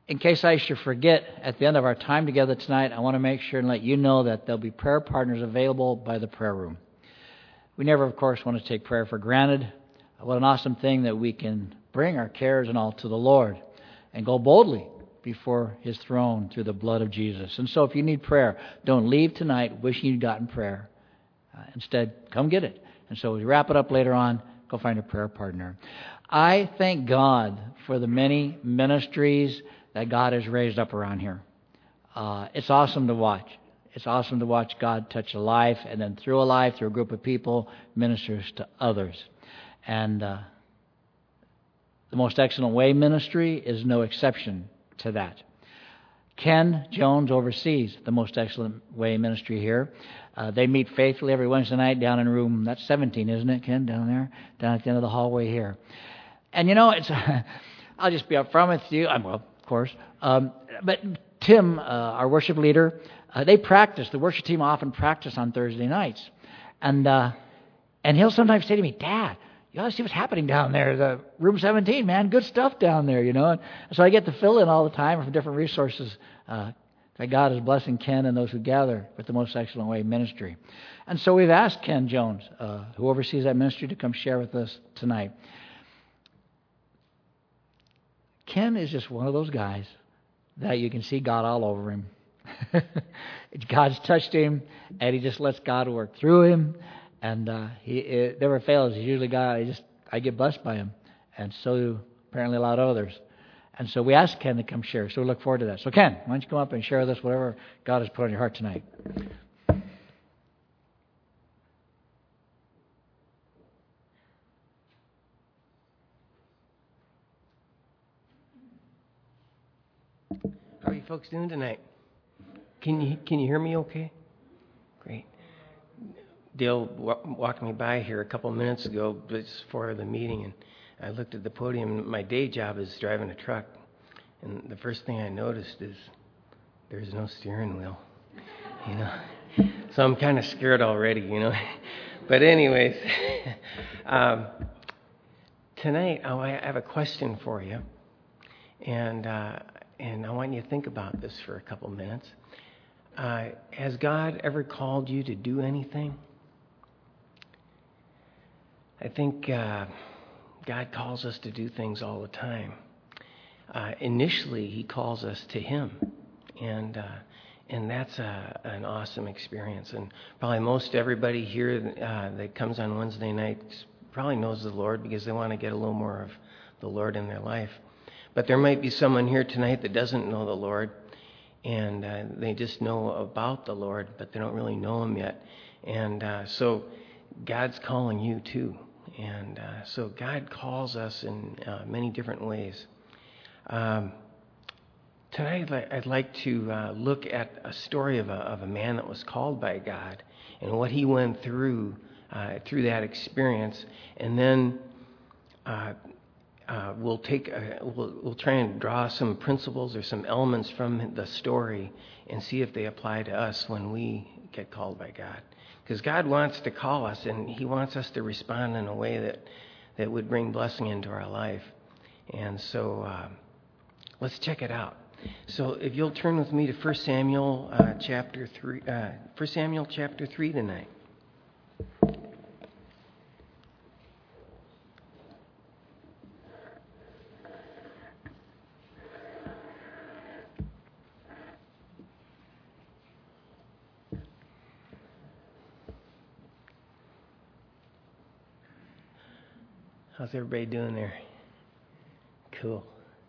in case I should forget at the end of our time together tonight, I want to make sure and let you know that there'll be prayer partners available by the prayer room. We never, of course, want to take prayer for granted. What an awesome thing that we can bring our cares and all to the Lord and go boldly before His throne through the blood of Jesus. And so if you need prayer, don't leave tonight wishing you'd gotten prayer. Instead, come get it. And so as we wrap it up later on, go find a prayer partner. I thank God for the many ministries that God has raised up around here. It's awesome to watch. It's awesome to watch God touch a life, and then through a life, through a group of people, ministers to others. And the Most Excellent Way ministry is no exception to that. Ken Jones oversees the Most Excellent Way ministry here. They meet faithfully every Wednesday night down in room, that's 17, isn't it, Ken, down there? Down at the end of the hallway here. And it's, I'll just be upfront with you, well, of course, but Tim, our worship leader, they practice, the worship team often practice on Thursday nights. And he'll sometimes say to me, Dad, you ought to see what's happening down there, the room 17, man, good stuff down there, And so I get to fill in all the time from different resources that God is blessing Ken and those who gather with the Most Excellent Way ministry. And so we've asked Ken Jones, who oversees that ministry, to come share with us tonight. Ken is just one of those guys that you can see God all over him. God's touched him, and he just lets God work through him. And it never fails. He's usually God. I get blessed by him, and so do apparently a lot of others. And so we asked Ken to come share. So we look forward to that. So Ken, why don't you come up and share with us whatever God has put on your heart tonight? How are you folks doing tonight? Can you hear me okay? Great. Dale walked me by here a couple minutes ago before the meeting, and I looked at the podium. My day job is driving a truck, and the first thing I noticed is there's no steering wheel, So I'm kind of scared already, But anyways, tonight I have a question for you, and I want you to think about this for a couple minutes. Has God ever called you to do anything? I think God calls us to do things all the time. Initially, He calls us to Him, and that's an awesome experience. And probably most everybody here that comes on Wednesday nights probably knows the Lord because they want to get a little more of the Lord in their life. But there might be someone here tonight that doesn't know the Lord, and they just know about the Lord, but they don't really know Him yet. And so God's calling you too. And so God calls us in many different ways. Tonight I'd like to look at a story of a man that was called by God and what he went through that experience, and then we'll try and draw some principles or some elements from the story and see if they apply to us when we get called by God. Because God wants to call us, and He wants us to respond in a way that would bring blessing into our life. And so let's check it out. So if you'll turn with me to 1 Samuel chapter 3, 1 Samuel chapter 3 tonight. How's everybody doing there? Cool.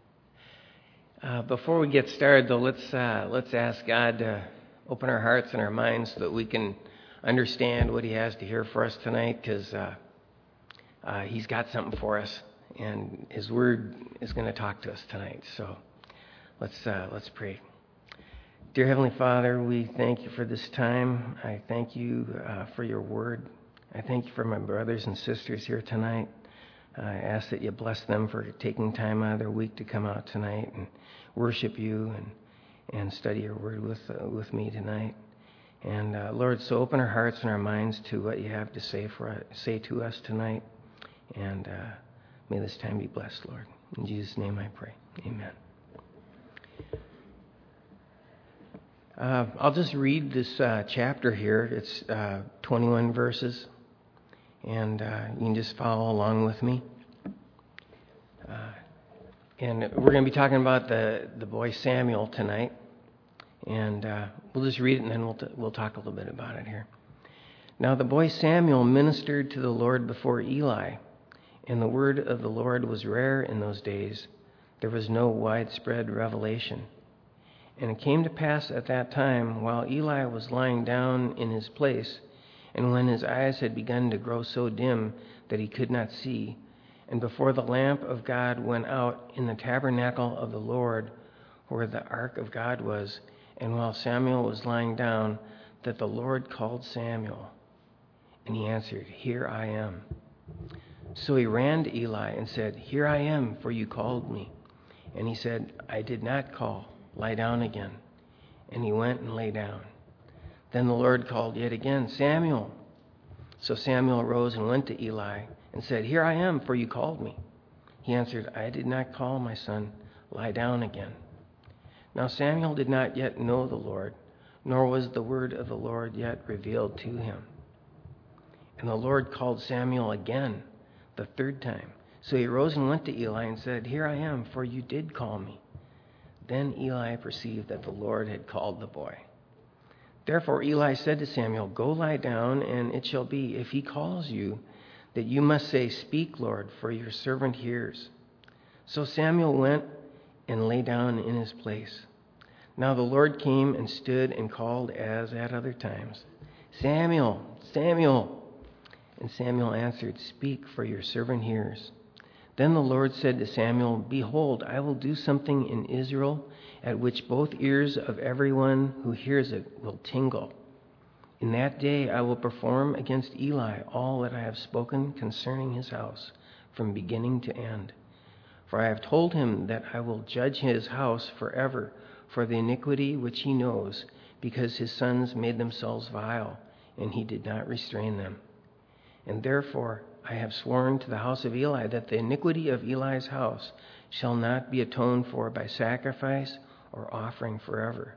Before we get started, though, let's ask God to open our hearts and our minds so that we can understand what He has to hear for us tonight, because He's got something for us, and His Word is going to talk to us tonight. So let's pray. Dear Heavenly Father, we thank You for this time. I thank You for Your Word. I thank You for my brothers and sisters here tonight. I ask that You bless them for taking time out of their week to come out tonight and worship You and study Your Word with me tonight. And Lord, so open our hearts and our minds to what You have to say to us tonight. And may this time be blessed, Lord. In Jesus' name I pray. Amen. I'll just read this chapter here. It's 21 verses, and you can just follow along with me. And we're going to be talking about the boy Samuel tonight, and we'll just read it, and then we'll talk a little bit about it here. Now the boy Samuel ministered to the Lord before Eli, and the word of the Lord was rare in those days. There was no widespread revelation. And it came to pass at that time, while Eli was lying down in his place, and when his eyes had begun to grow so dim that he could not see, and before the lamp of God went out in the tabernacle of the Lord, where the ark of God was, and while Samuel was lying down, that the Lord called Samuel. And he answered, Here I am. So he ran to Eli and said, Here I am, for you called me. And he said, I did not call. Lie down again. And he went and lay down. Then the Lord called yet again, Samuel. So Samuel arose and went to Eli and said, Here I am, for you called me. He answered, I did not call, my son. Lie down again. Now Samuel did not yet know the Lord, nor was the word of the Lord yet revealed to him. And the Lord called Samuel again, the third time. So he arose and went to Eli and said, Here I am, for you did call me. Then Eli perceived that the Lord had called the boy. Therefore Eli said to Samuel, Go lie down, and it shall be, if he calls you, that you must say, Speak, Lord, for your servant hears. So Samuel went and lay down in his place. Now the Lord came and stood and called as at other times, Samuel, Samuel. And Samuel answered, Speak, for your servant hears. Then the Lord said to Samuel, Behold, I will do something in Israel at which both ears of everyone who hears it will tingle. In that day I will perform against Eli all that I have spoken concerning his house, from beginning to end. For I have told him that I will judge his house forever for the iniquity which he knows, because his sons made themselves vile, and he did not restrain them. And therefore I have sworn to the house of Eli that the iniquity of Eli's house shall not be atoned for by sacrifice or offering forever.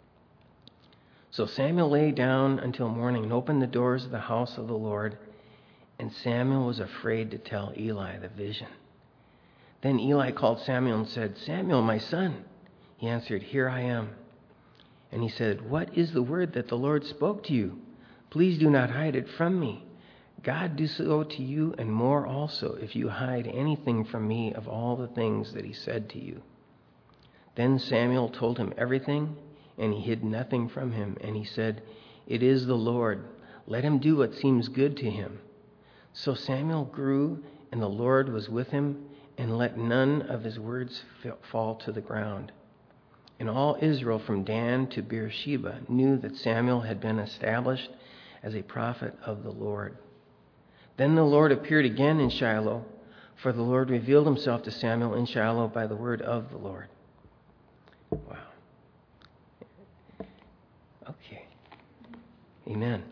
So Samuel lay down until morning and opened the doors of the house of the Lord, and Samuel was afraid to tell Eli the vision. Then Eli called Samuel and said, Samuel, my son. He answered, Here I am. And he said, What is the word that the Lord spoke to you? Please do not hide it from me. God do so to you and more also, if you hide anything from me of all the things that he said to you. Then Samuel told him everything, and he hid nothing from him. And he said, It is the Lord. Let him do what seems good to him. So Samuel grew, and the Lord was with him, and let none of his words fall to the ground. And all Israel from Dan to Beersheba knew that Samuel had been established as a prophet of the Lord. Then the Lord appeared again in Shiloh, for the Lord revealed himself to Samuel in Shiloh by the word of the Lord. Wow. Okay. Amen.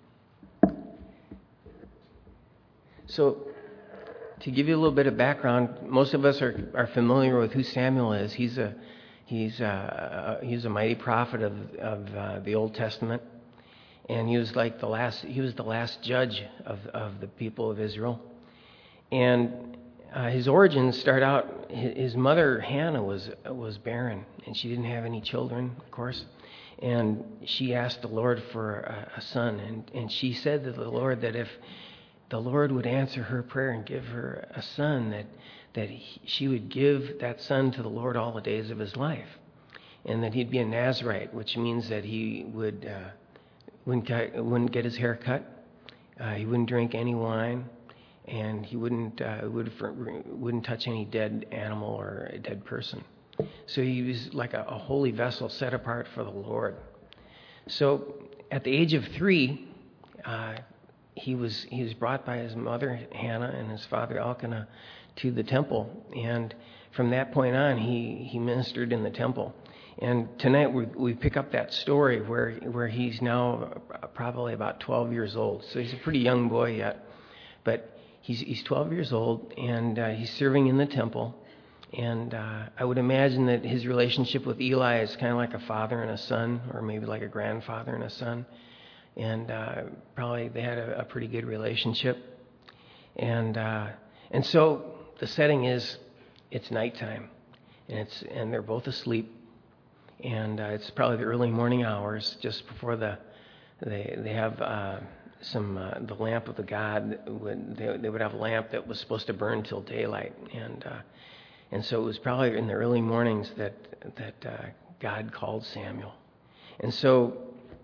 So, to give you a little bit of background, most of us are familiar with who Samuel is. He's a mighty prophet of the Old Testament. And he was the last judge of the people of Israel. And his origins start out, his mother Hannah was barren, and she didn't have any children, of course. And she asked the Lord for a son, and she said to the Lord that if the Lord would answer her prayer and give her a son, she would give that son to the Lord all the days of his life, and that he'd be a Nazirite, which means that he wouldn't get his hair cut, he wouldn't drink any wine, and he wouldn't touch any dead animal or a dead person. So he was like a holy vessel set apart for the Lord. So at the age of 3, he was brought by his mother Hannah and his father Elkanah to the temple, and from that point on he ministered in the temple. And tonight we pick up that story where he's now probably about 12 years old. So he's a pretty young boy yet, but he's 12 years old, and he's serving in the temple. And I would imagine that his relationship with Eli is kind of like a father and a son, or maybe like a grandfather and a son. And probably they had a pretty good relationship. And so the setting is it's nighttime, and they're both asleep, and it's probably the early morning hours, just before they have the lamp of the God. They would have a lamp that was supposed to burn till daylight, and so it was probably in the early mornings that God called Samuel. And so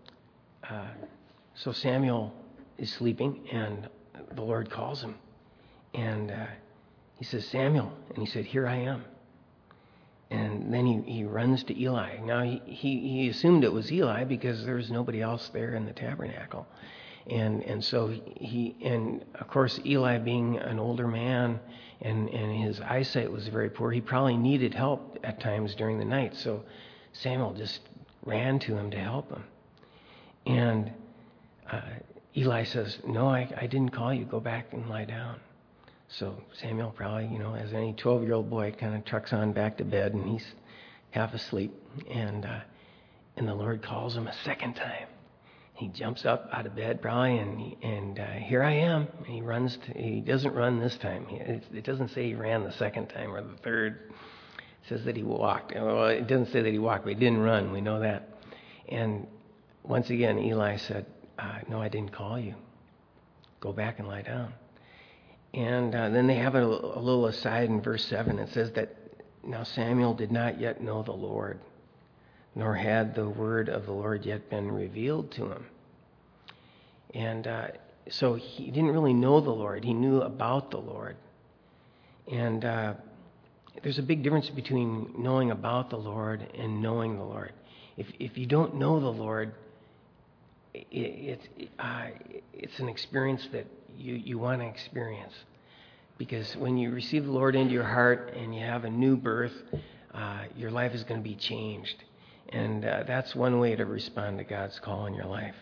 Samuel is sleeping, and the Lord calls him. And he says, "Samuel." And he said, "Here I am." And then he runs to Eli. Now, he assumed it was Eli because there was nobody else there in the tabernacle. And so and of course, Eli being an older man and his eyesight was very poor, he probably needed help at times during the night. So Samuel just ran to him to help him. And Eli says, "No, I didn't call you. Go back and lie down." So Samuel probably, as any 12-year-old boy, kind of trucks on back to bed, and he's half asleep. And the Lord calls him a second time. He jumps up out of bed probably, and "Here I am." And he runs. He doesn't run this time. It doesn't say he ran the second time or the third. It says that he walked. Well, it doesn't say that he walked, but he didn't run. We know that. And once again, Eli said, "No, I didn't call you. Go back and lie down." And then they have a little aside in verse 7. It says that now Samuel did not yet know the Lord, nor had the word of the Lord yet been revealed to him. And so he didn't really know the Lord. He knew about the Lord. And there's a big difference between knowing about the Lord and knowing the Lord. If you don't know the Lord, it's an experience that you want to experience, because when you receive the Lord into your heart and you have a new birth, your life is going to be changed, and that's one way to respond to God's call in your life.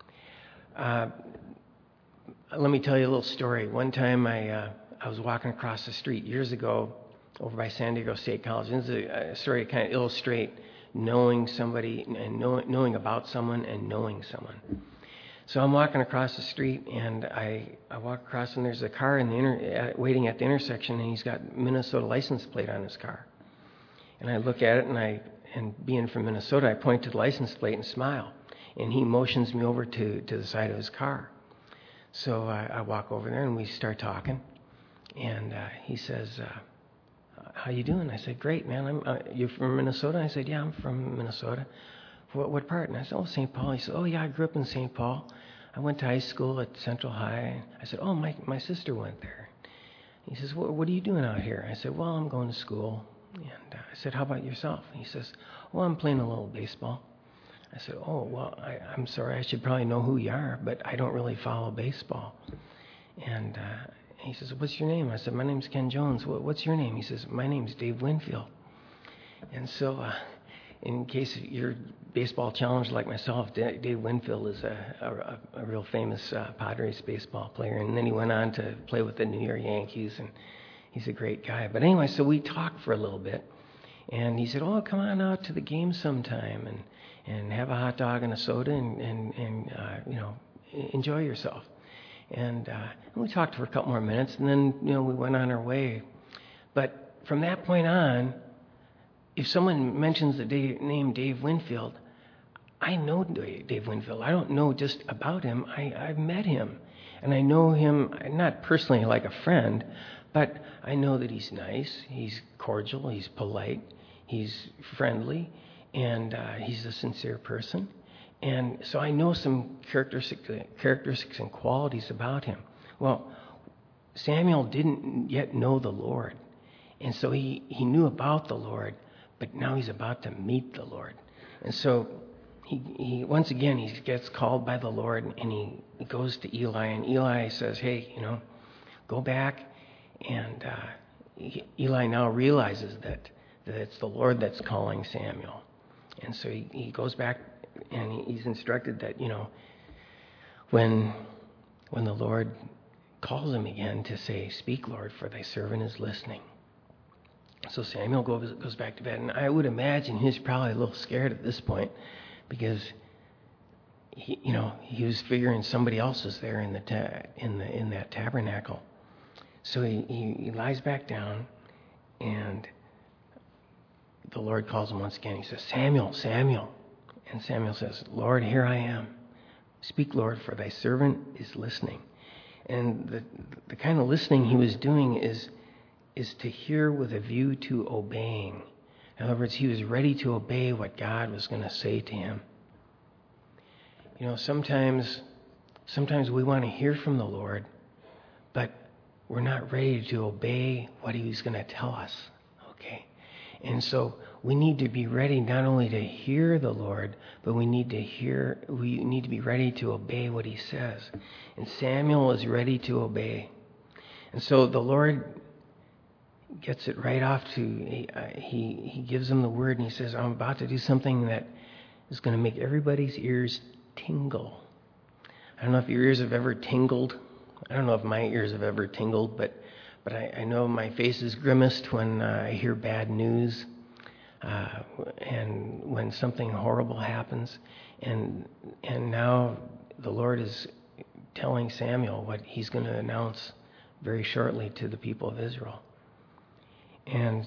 Let me tell you a little story. One time I was walking across the street years ago over by San Diego State College. And this is a story to kind of illustrate knowing somebody and knowing about someone and knowing someone. So I'm walking across the street, and I walk across, and there's a car waiting at the intersection, and he's got Minnesota license plate on his car. And I look at it, and being from Minnesota, I point to the license plate and smile. And he motions me over to the side of his car. So I walk over there, and we start talking. And he says, "How you doing?" I said, "Great, man. You from Minnesota?" I said, "Yeah, I'm from Minnesota." "What part?" And I said, "Oh, St. Paul." He said, "Oh, yeah, I grew up in St. Paul. I went to high school at Central High." I said, "Oh, my sister went there." He says, "What are you doing out here?" I said, "Well, I'm going to school." And I said, "How about yourself?" And he says, "Well, I'm playing a little baseball." I said, "Oh, well, I'm sorry. I should probably know who you are, but I don't really follow baseball." And he says, "What's your name?" I said, "My name's Ken Jones." "What's your name?" He says, "My name's Dave Winfield." And so in case you're baseball challenged like myself, Dave Winfield is a real famous Padres baseball player. And then he went on to play with the New York Yankees, and he's a great guy. But anyway, so we talked for a little bit. And he said, "Oh, come on out to the game sometime and have a hot dog and a soda and enjoy yourself." And we talked for a couple more minutes, and then we went on our way. But from that point on, if someone mentions the name Dave Winfield, I know Dave Winfield. I don't know just about him. I've met him, and I know him not personally like a friend, but I know that he's nice, he's cordial, he's polite, he's friendly, and he's a sincere person. And so I know some characteristics and qualities about him. Well, Samuel didn't yet know the Lord, and so he knew about the Lord, but now he's about to meet the Lord. And so he once again, he gets called by the Lord, and he goes to Eli, and Eli says, "Hey, go back." And Eli now realizes that it's the Lord that's calling Samuel. And so he goes back, and he's instructed that, when the Lord calls him again, to say, "Speak, Lord, for thy servant is listening." So Samuel goes back to bed, and I would imagine he's probably a little scared at this point because he was figuring somebody else is there in that tabernacle. So he lies back down, and the Lord calls him once again. He says, "Samuel, Samuel." And Samuel says, "Lord, here I am. Speak, Lord, for thy servant is listening." And the kind of listening he was doing is to hear with a view to obeying. In other words, he was ready to obey what God was going to say to him. Sometimes we want to hear from the Lord, but we're not ready to obey what he was going to tell us. Okay? And so we need to be ready not only to hear the Lord, but we need to be ready to obey what he says. And Samuel is ready to obey. And so the Lord gets it right off he gives him the word, and he says, "I'm about to do something that is going to make everybody's ears tingle." I don't know if your ears have ever tingled. I don't know if my ears have ever tingled, but I know my face is grimaced when I hear bad news, and when something horrible happens. And now the Lord is telling Samuel what he's going to announce very shortly to the people of Israel. And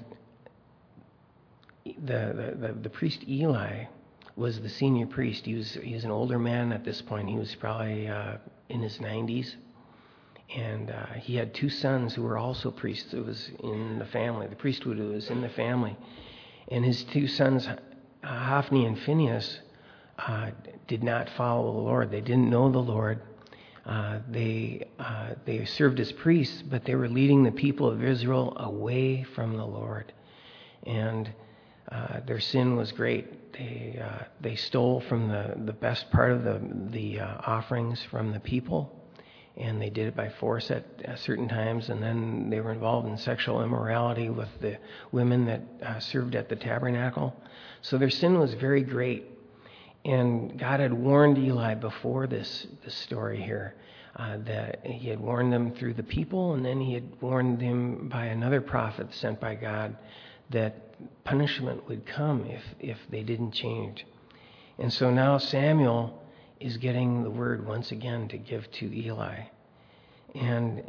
the priest Eli was the senior priest. He was an older man at this point. He was probably in his 90s. And he had two sons who were also priests. It was in the family. The priesthood was in the family. And his two sons, Hophni and Phinehas, did not follow the Lord. They didn't know the Lord. They served as priests, but they were leading the people of Israel away from the Lord. And their sin was great. They stole from the best part of the offerings from the people, and they did it by force at certain times. And then they were involved in sexual immorality with the women that served at the tabernacle. So their sin was very great. And God had warned Eli before this story here, that he had warned them through the people, and then he had warned them by another prophet sent by God that punishment would come if they didn't change. And so now Samuel is getting the word once again to give to Eli. And,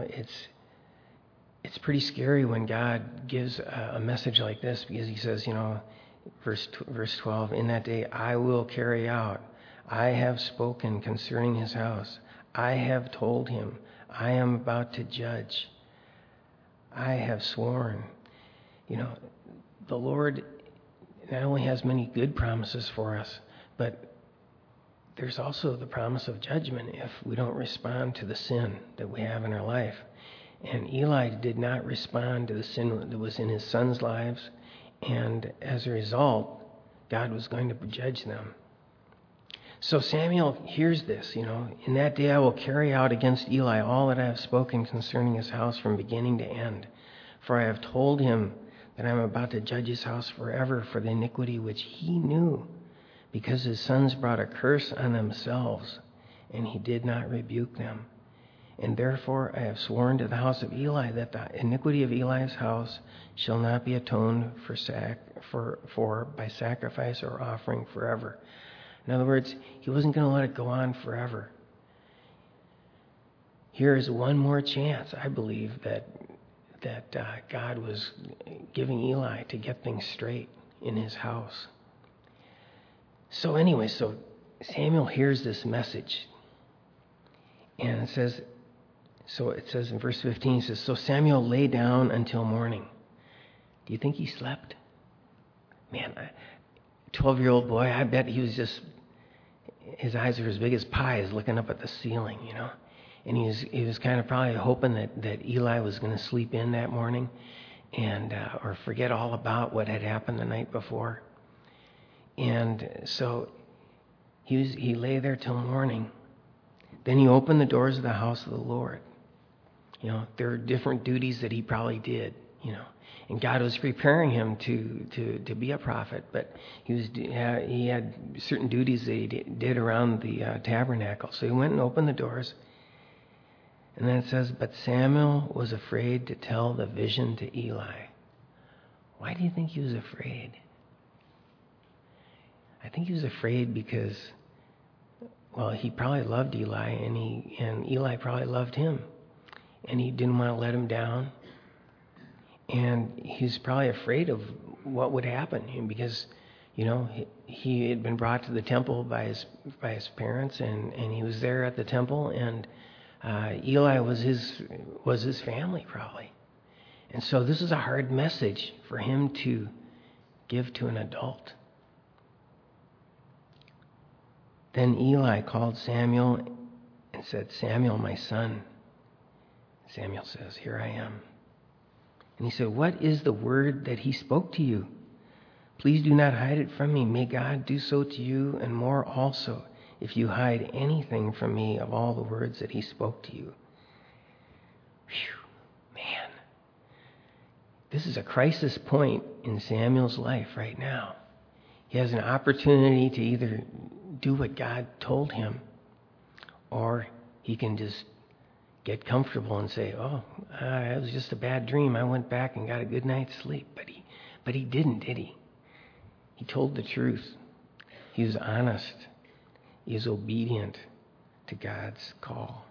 it's pretty scary when God gives a message like this, because he says, verse 12, "In that day I will carry out. I have spoken concerning his house. I have told him. I am about to judge. I have sworn." The Lord not only has many good promises for us, but there's also the promise of judgment if we don't respond to the sin that we have in our life. And Eli did not respond to the sin that was in his sons' lives, and as a result, God was going to judge them. So Samuel hears this, "In that day I will carry out against Eli all that I have spoken concerning his house from beginning to end. For I have told him that I am about to judge his house forever for the iniquity which he knew, because his sons brought a curse on themselves, and he did not rebuke them. And therefore I have sworn to the house of Eli that the iniquity of Eli's house shall not be atoned for by sacrifice or offering forever." In other words, he wasn't going to let it go on forever. Here is one more chance, I believe, that God was giving Eli to get things straight in his house. So anyway, so Samuel hears this message. And it says in verse 15, it says, "So Samuel lay down until morning." Do you think he slept? Man, 12-year-old boy, I bet he was his eyes are as big as pies looking up at the ceiling, And he was kind of probably hoping that Eli was going to sleep in that morning and or forget all about what had happened the night before. And so he lay there till morning. Then he opened the doors of the house of the Lord. There are different duties that he probably did, And God was preparing him to be a prophet, but he had certain duties that he did around the tabernacle. So he went and opened the doors. And then it says, "But Samuel was afraid to tell the vision to Eli." Why do you think he was afraid? I think he was afraid because, well, he probably loved Eli, and Eli probably loved him. And he didn't want to let him down. And he's probably afraid of what would happen because, he had been brought to the temple by his parents, and he was there at the temple, and Eli was his family probably. And so this is a hard message for him to give to an adult. Then Eli called Samuel and said, "Samuel, my son." Samuel says, "Here I am." And he said, "What is the word that he spoke to you? Please do not hide it from me. May God do so to you and more also, if you hide anything from me of all the words that he spoke to you." Whew, man. This is a crisis point in Samuel's life right now. He has an opportunity to either do what God told him, or he can just get comfortable and say, it was just a bad dream. I went back and got a good night's sleep. But he didn't, did he? He told the truth. He was honest. He was obedient to God's call.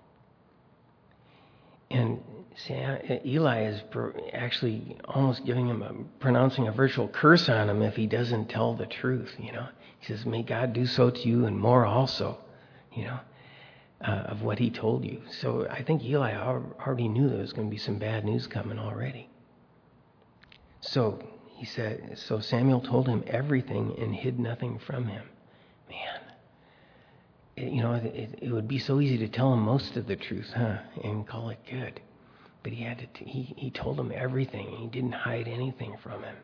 And Eli is actually almost pronouncing a virtual curse on him if he doesn't tell the truth, He says, "May God do so to you and more also, of what he told you." So I think Eli already knew there was going to be some bad news coming already. So Samuel told him everything and hid nothing from him. Man. It would be so easy to tell him most of the truth, and call it good. But he told him everything, and he didn't hide anything from him.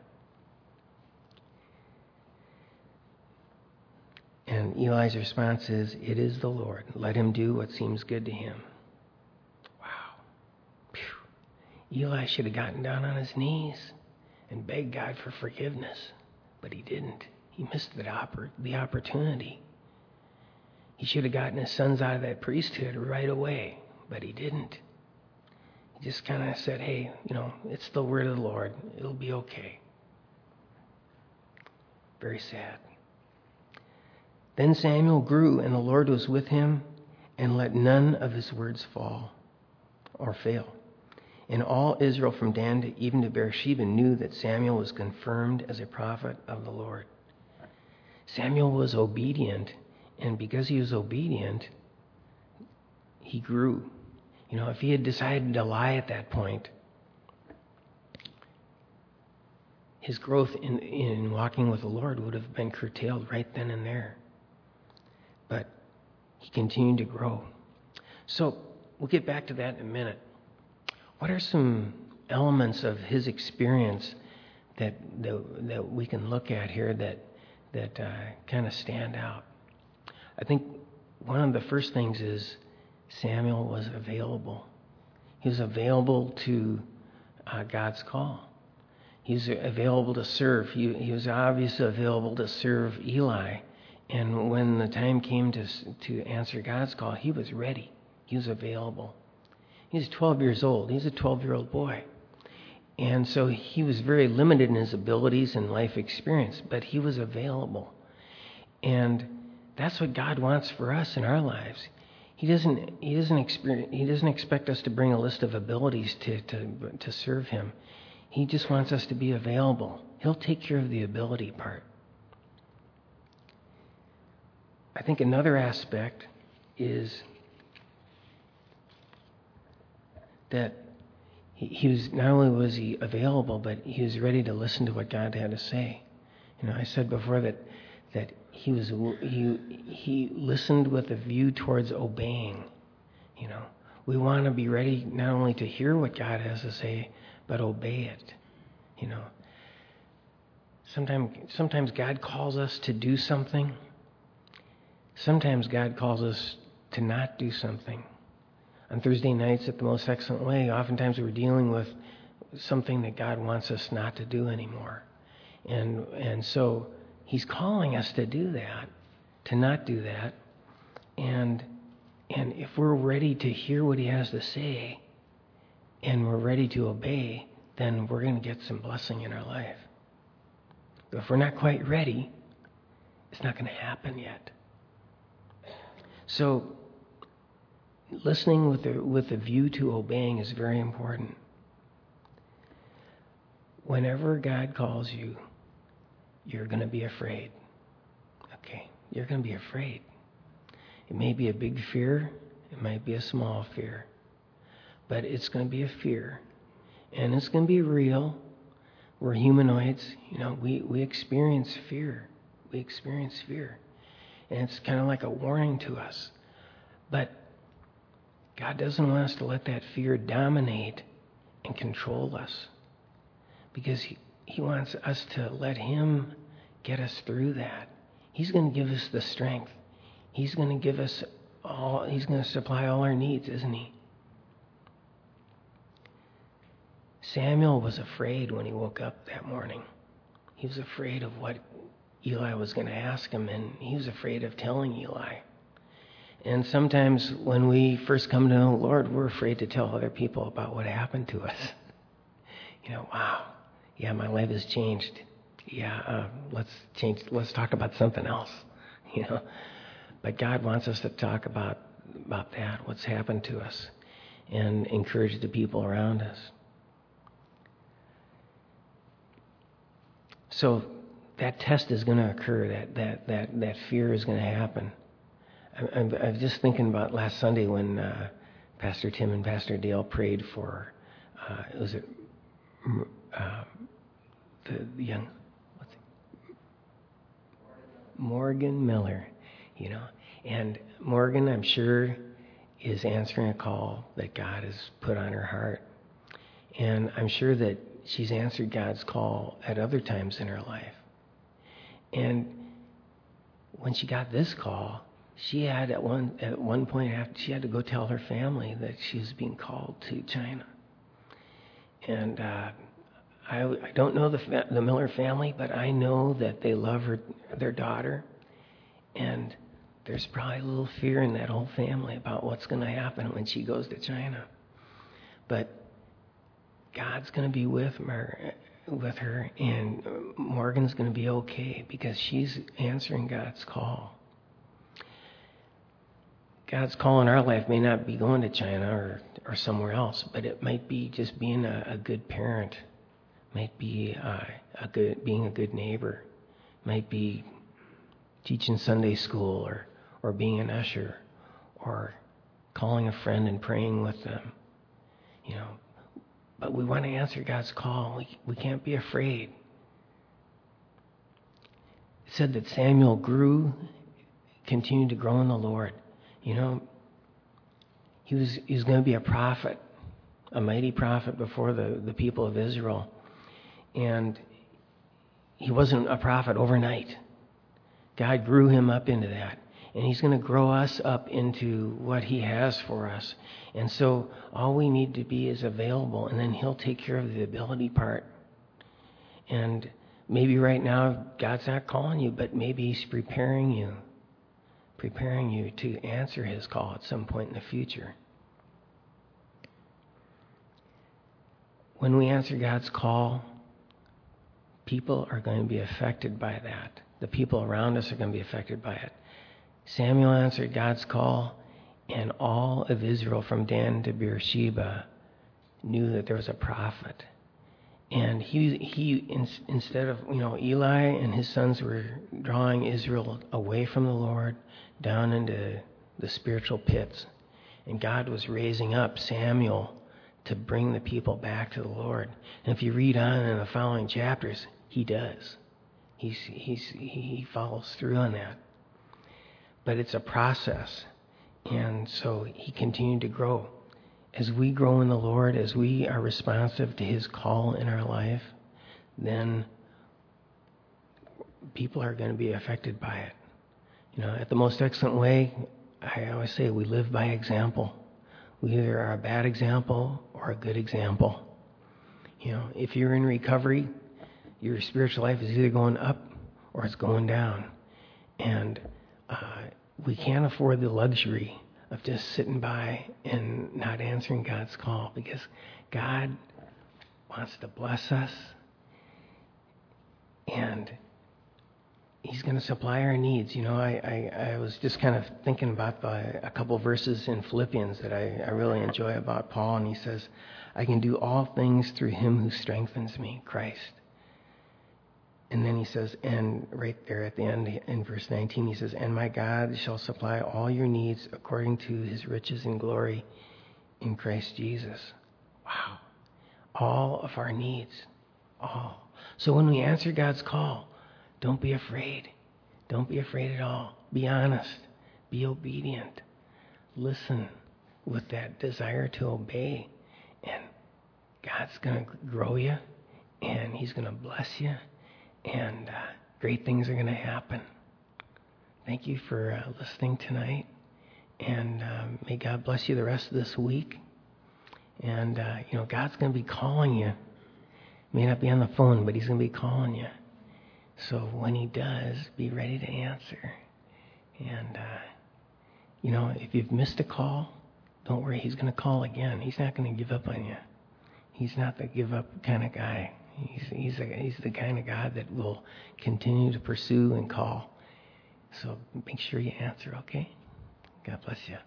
And Eli's response is, "It is the Lord. Let him do what seems good to him." Wow. Phew. Eli should have gotten down on his knees and begged God for forgiveness, but he didn't. He missed the opportunity. He should have gotten his sons out of that priesthood right away, but he didn't. He just kind of said, "Hey, it's the word of the Lord. It'll be okay." Very sad. Then Samuel grew, and the Lord was with him, and let none of his words fall or fail. And all Israel from Dan even to Beersheba knew that Samuel was confirmed as a prophet of the Lord. Samuel was obedient, and because he was obedient, he grew. If he had decided to lie at that point, his growth in walking with the Lord would have been curtailed right then and there. But he continued to grow. So we'll get back to that in a minute. What are some elements of his experience that we can look at here that kind of stand out? I think one of the first things is Samuel was available. He was available to God's call. He was available to serve. He was obviously available to serve Eli. And when the time came to answer God's call, he was ready. He was available. He was 12 years old. He was a 12-year-old boy. And so he was very limited in his abilities and life experience, but he was available. And that's what God wants for us in our lives. He doesn't expect us to bring a list of abilities to serve him. He just wants us to be available. He'll take care of the ability part. I think another aspect is that he was, not only was he available, but he was ready to listen to what God had to say. I said before that he listened with a view towards obeying. We want to be ready not only to hear what God has to say, but obey it. Sometimes God calls us to do something. Sometimes God calls us to not do something. On Thursday nights at the Most Excellent Way, oftentimes we're dealing with something that God wants us not to do anymore. And so he's calling us to do that, to not do that. And if we're ready to hear what he has to say and we're ready to obey, then we're going to get some blessing in our life. If we're not quite ready, it's not going to happen yet. So, listening with a view to obeying is very important. Whenever God calls you, you're going to be afraid. Okay, you're going to be afraid. It may be a big fear. It might be a small fear. But it's going to be a fear. And it's going to be real. We're humanoids. We experience fear. We experience fear. And it's kind of like a warning to us. But God doesn't want us to let that fear dominate and control us. Because He wants us to let Him get us through that. He's going to give us the strength. He's going to give us He's going to supply all our needs, isn't He? Samuel was afraid when he woke up that morning. He was afraid of what Eli was going to ask him, and he was afraid of telling Eli. And sometimes when we first come to know the Lord, we're afraid to tell other people about what happened to us. Wow, yeah, my life has changed. Yeah, let's talk about something else. But God wants us to talk about that, what's happened to us, and encourage the people around us. So that test is going to occur. That fear is going to happen. I was just thinking about last Sunday when Pastor Tim and Pastor Dale prayed for the young Morgan Miller, and Morgan, I'm sure, is answering a call that God has put on her heart, and I'm sure that she's answered God's call at other times in her life. And when she got this call, she had at one point she had to go tell her family that she was being called to China. And I don't know the Miller family, but I know that they love their daughter, and there's probably a little fear in that whole family about what's going to happen when she goes to China. But God's going to be with her, and Morgan's going to be okay because she's answering God's call. God's call in our life may not be going to China or somewhere else, but it might be just being a good parent, might be being a good neighbor, might be teaching Sunday school or being an usher or calling a friend and praying with them. But we want to answer God's call. We can't be afraid. It said that Samuel continued to grow in the Lord. He was going to be a prophet, a mighty prophet before the people of Israel. And he wasn't a prophet overnight. God grew him up into that. And He's going to grow us up into what He has for us. And so all we need to be is available, and then He'll take care of the ability part. And maybe right now God's not calling you, but maybe He's preparing you to answer His call at some point in the future. When we answer God's call, people are going to be affected by that. The people around us are going to be affected by it. Samuel answered God's call, and all of Israel from Dan to Beersheba knew that there was a prophet. And he instead of, Eli and his sons were drawing Israel away from the Lord down into the spiritual pits. And God was raising up Samuel to bring the people back to the Lord. And if you read on in the following chapters, he does. He follows through on that. But it's a process. And so he continued to grow. As we grow in the Lord, as we are responsive to His call in our life, then people are going to be affected by it. At the most excellent way, I always say we live by example. We either are a bad example or a good example. If you're in recovery, your spiritual life is either going up or it's going down. And we can't afford the luxury of just sitting by and not answering God's call, because God wants to bless us, And He's going to supply our needs. You know, I was just kind of thinking about a couple verses in Philippians that I really enjoy about Paul. And he says, I can do all things through Him who strengthens me, Christ. And then he says, and right there at the end in verse 19, he says, and my God shall supply all your needs according to His riches and glory in Christ Jesus. Wow. All of our needs. All. So when we answer God's call, don't be afraid. Don't be afraid at all. Be honest. Be obedient. Listen with that desire to obey. And God's going to grow you. And He's going to bless you. And great things are going to happen. Thank you for listening tonight. And may God bless you the rest of this week. And, God's going to be calling you. May not be on the phone, but He's going to be calling you. So when He does, be ready to answer. And, if you've missed a call, don't worry. He's going to call again. He's not going to give up on you. He's not the give up kind of guy. He's the kind of God that will continue to pursue and call. So make sure you answer, okay? God bless you.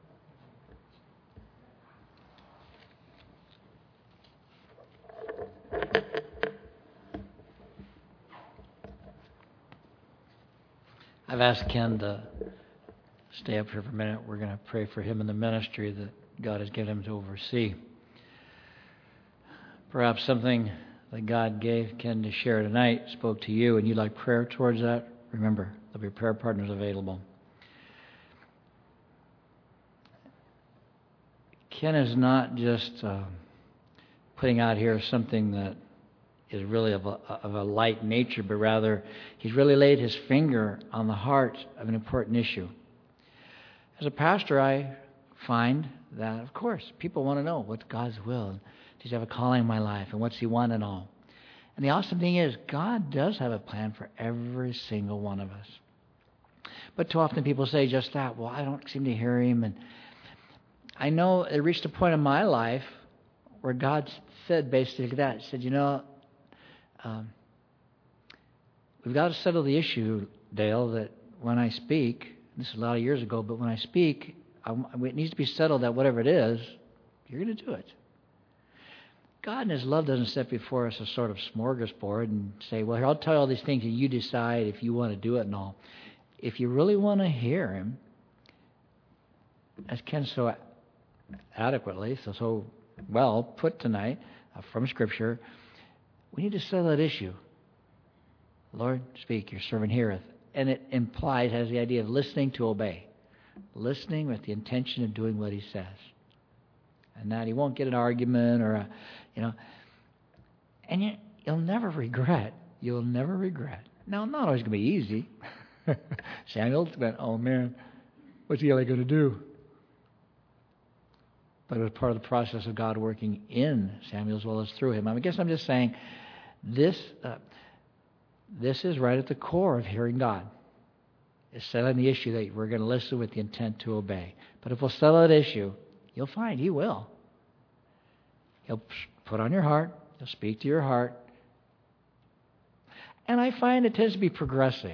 I've asked Ken to stay up here for a minute. We're going to pray for him in the ministry that God has given him to oversee. Perhaps something that God gave Ken to share tonight spoke to you and you'd like prayer towards that. Remember, there'll be prayer partners available. Ken is not just putting out here something that is really of a light nature, but rather he's really laid his finger on the heart of an important issue. As a pastor, I find that, of course, people want to know what's God's will. Does He have a calling in my life? And what's He want and all? And the awesome thing is, God does have a plan for every single one of us. But too often people say just that. Well, I don't seem to hear Him. And I know it reached a point in my life where God said basically that. He said, we've got to settle the issue, Dale, that when I speak, this is a lot of years ago, but when I speak, it needs to be settled that whatever it is, you're going to do it. God in His love doesn't set before us a sort of smorgasbord and say, well, here, I'll tell you all these things and you decide if you want to do it and all. If you really want to hear Him, as Ken so adequately, so well put tonight from Scripture, we need to settle that issue. Lord, speak, your servant heareth. And it implies, has the idea of listening to obey. Listening with the intention of doing what He says. And that He won't get an argument or and you'll never regret. You'll never regret. Now, not always going to be easy. Samuel went, oh man, what's Eli going to do? But it was part of the process of God working in Samuel as well as through him. I guess I'm just saying this is right at the core of hearing God. It's settling the issue that we're going to listen with the intent to obey. But if we'll settle that issue, you'll find He will. He'll put on your heart. He'll speak to your heart. And I find it tends to be progressive.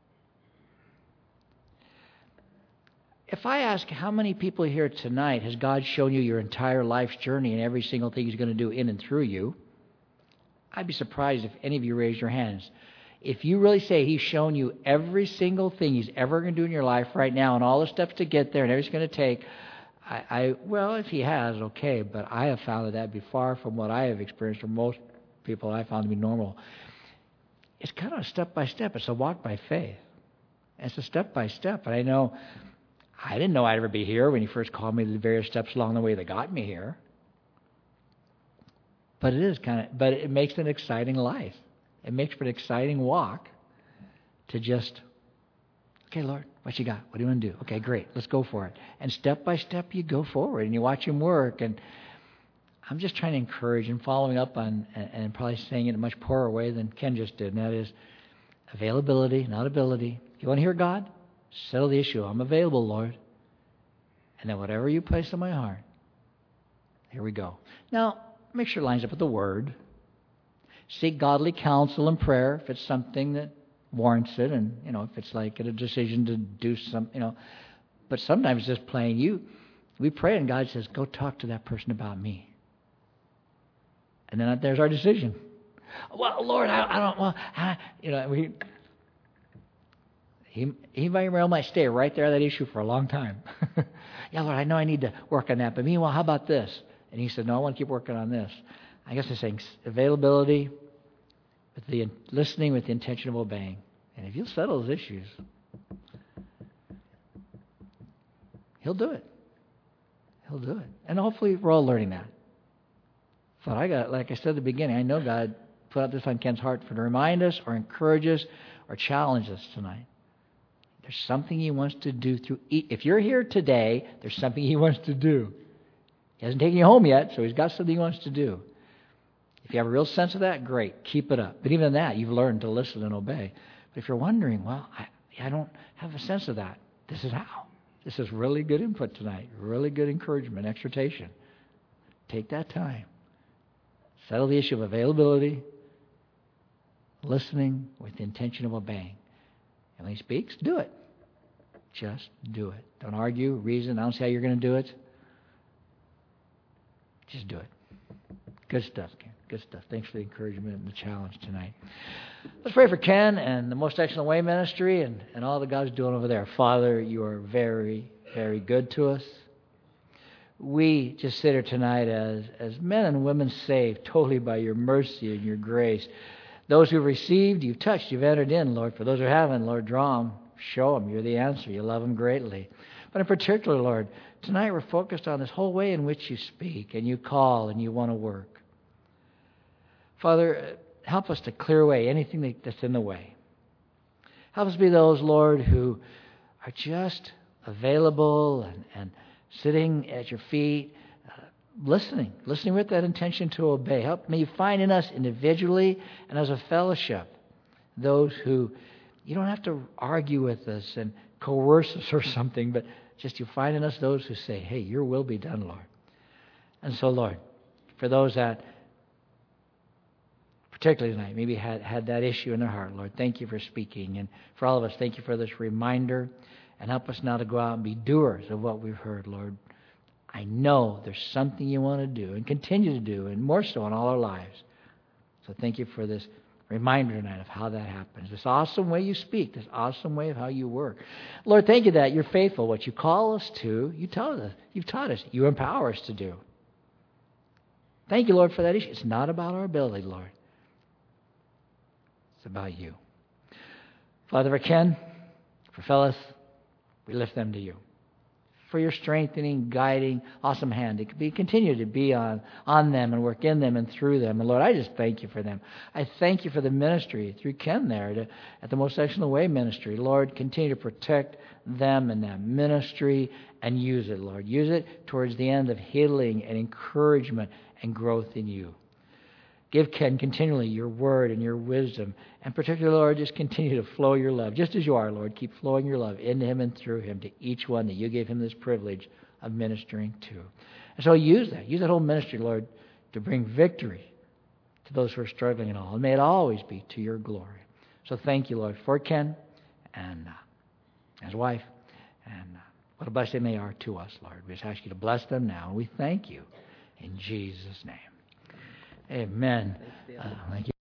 If I ask how many people here tonight has God shown you your entire life's journey and every single thing He's going to do in and through you, I'd be surprised if any of you raised your hands. If you really say He's shown you every single thing He's ever going to do in your life right now and all the steps to get there and everything it's going to take, well, if He has, okay, but I have found that be far from what I have experienced from most people I found to be normal. It's kind of a step by step. It's a walk by faith. It's a step by step. And I know I didn't know I'd ever be here when He first called me the various steps along the way that got me here. But it makes an exciting life. It makes for an exciting walk to just, okay, Lord, what you got? What do you want to do? Okay, great. Let's go for it. And step by step, you go forward and you watch Him work. And I'm just trying to encourage and following up on, and probably saying it in a much poorer way than Ken just did. And that is availability, not ability. If you want to hear God, settle the issue. I'm available, Lord. And then whatever you place in my heart, here we go. Now, make sure it lines up with the Word. Seek godly counsel and prayer if it's something that warrants it, and if it's like a decision to do something, But sometimes just plain we pray and God says, "Go talk to that person about me," and then there's our decision. Well, Lord, I don't. Well, he very well might stay right there on that issue for a long time. Yeah, Lord, I know I need to work on that, but meanwhile, how about this? And he said, "No, I want to keep working on this." I guess I'm saying availability, with the listening with the intention of obeying. And if you'll settle those issues, He'll do it. He'll do it. And hopefully we're all learning that. But like I said at the beginning, I know God put out this on Ken's heart to remind us or encourage us or challenge us tonight. There's something He wants to do through if you're here today, there's something He wants to do. He hasn't taken you home yet, so He's got something He wants to do. If you have a real sense of that, great, keep it up. But even in that, you've learned to listen and obey. But if you're wondering, well, I don't have a sense of that, this is how. This is really good input tonight, really good encouragement, exhortation. Take that time. Settle the issue of availability, listening with the intention of obeying. And when He speaks, do it. Just do it. Don't argue, reason. I don't see how you're going to do it. Just do it. Good stuff, Ken. Good stuff. Thanks for the encouragement and the challenge tonight. Let's pray for Ken and the Most Excellent Way Ministry and all that God's doing over there. Father, You are very, very good to us. We just sit here tonight as men and women saved totally by Your mercy and Your grace. Those who've received, You've touched, You've entered in, Lord. For those who haven't, Lord, draw them, show them. You're the answer. You love them greatly. But in particular, Lord, tonight we're focused on this whole way in which You speak and You call and You want to work. Father, help us to clear away anything that's in the way. Help us be those, Lord, who are just available and sitting at Your feet, listening with that intention to obey. May You find in us individually and as a fellowship those who You don't have to argue with us and coerce us or something, but just You find in us those who say, "Hey, Your will be done, Lord." And so, Lord, for those that particularly tonight, maybe had that issue in their heart, Lord, thank You for speaking. And for all of us, thank You for this reminder. And help us now to go out and be doers of what we've heard, Lord. I know there's something You want to do and continue to do, and more so in all our lives. So thank You for this reminder tonight of how that happens. This awesome way You speak, this awesome way of how You work. Lord, thank You that You're faithful. What You call us to, You've taught us. You empower us to do. Thank You, Lord, for that issue. It's not about our ability, Lord. It's about You. Father, for Ken, for Phyllis, we lift them to You. For Your strengthening, guiding, awesome hand. It could continue to be on them and work in them and through them. And Lord, I just thank You for them. I thank You for the ministry through Ken there at the Most Excellent Way Ministry. Lord, continue to protect them and that ministry and use it, Lord. Use it towards the end of healing and encouragement and growth in You. Give Ken continually Your word and Your wisdom. And particularly, Lord, just continue to flow Your love. Just as You are, Lord, keep flowing Your love into him and through him to each one that You gave him this privilege of ministering to. And so use that whole ministry, Lord, to bring victory to those who are struggling and all. And may it always be to Your glory. So thank You, Lord, for Ken and his wife. And what a blessing they are to us, Lord. We just ask You to bless them now. And we thank You in Jesus' name. Amen. Thank you.